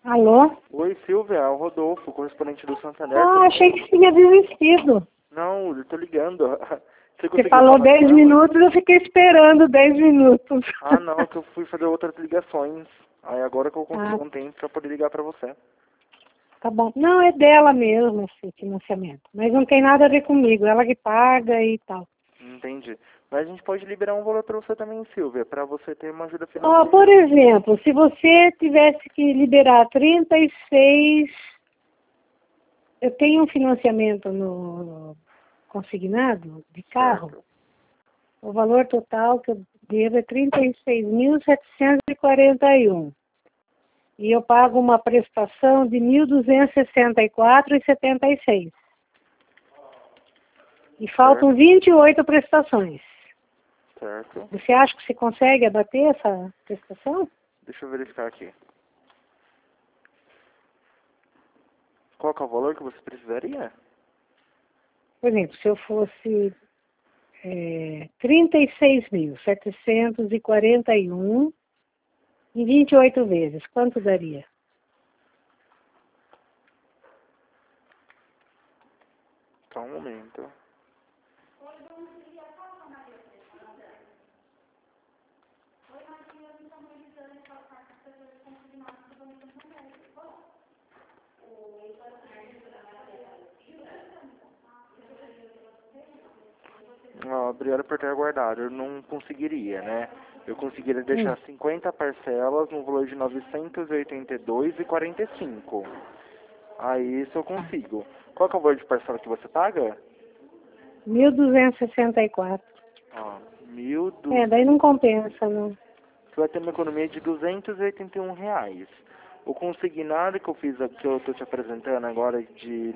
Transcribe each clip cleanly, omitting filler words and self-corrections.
Alô? Oi, Silvia, é o Rodolfo, correspondente do Santander. Ah, achei que você tinha desistido. Não, eu tô ligando. Você Você conseguiu falou falar 10 com ela? minutos, eu fiquei esperando 10 minutos. Ah, não, que eu fui fazer outras ligações. Aí agora que eu consegui Ah, um tempo pra poder ligar pra você. tá bom. Não, é dela mesmo esse financiamento. Mas não tem nada a ver comigo, ela que paga e tal. Entendi. Mas a gente pode liberar um valor pra você também, Silvia, pra você ter uma ajuda Ó, financeira. por exemplo, se você tivesse que liberar 36, eu tenho um financiamento no consignado de carro. Certo. O valor total que eu devo é 36.741. E eu pago uma prestação de 1.264,76. E faltam 28 prestações. Certo. Você acha que você consegue abater essa prestação? Deixa eu verificar aqui. Qual que é o valor que você precisaria? Por exemplo, se eu fosse 36.741 em 28 vezes, quanto daria? Só um momento. Ó, obrigado por ter aguardado. Eu não conseguiria, né? Eu conseguiria deixar 50 parcelas no valor de 982,45. Aí isso eu consigo. Qual que é o valor de parcela que você paga? 1.264. Ó, 1.200. Daí não compensa, não. Você vai ter uma economia de R$ 281. O consignado que eu fiz aqui, que eu estou te apresentando agora de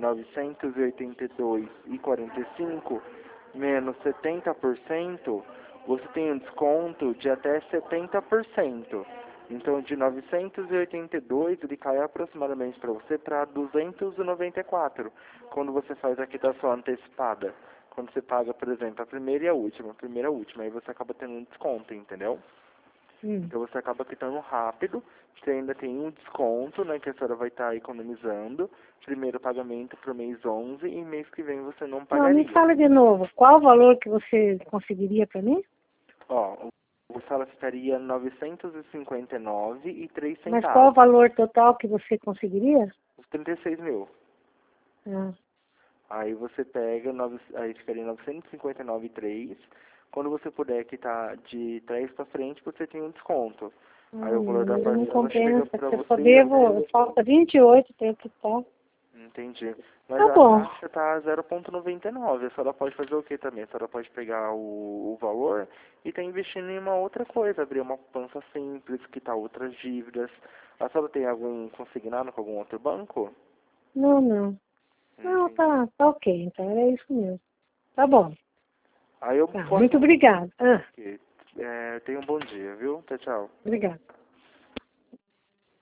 982,45 menos 70%, você tem um desconto de até 70%. Então, de 982, ele cai aproximadamente para você para 294, quando você faz a quitação antecipada. Quando você paga, por exemplo, a primeira e a última, aí você acaba tendo um desconto, entendeu? Então você acaba quitando rápido, você ainda tem um desconto, né, que a senhora vai estar economizando. Primeiro pagamento para o mês 11 e mês que vem você não Não, pagaria. me fala de novo. Qual o valor que você conseguiria para mim? Ó, o salário ficaria R$ 959,03. Mas qual o valor total que você conseguiria? Os 36 mil. Ah, Aí você pega, aí ficaria 959,03. Quando você puder quitar de trás para frente, você tem um desconto. Aí o valor da não parcela chega compensa. para Se eu só você... devo, falta 28, tenho que estar. Entendi. Mas Tá a bom. taxa tá 0,99. A senhora pode fazer o que também? A senhora pode pegar o valor e tá investindo em uma outra coisa, abrir uma poupança simples, quitar outras dívidas. A senhora tem algum consignado com algum outro banco? Não, não. Não, Entendi. tá ok. Então é isso mesmo. Tá bom. Aí eu Tá, posso... muito obrigada. Ok. Tenha um bom dia, viu? Tchau, tchau. Obrigada.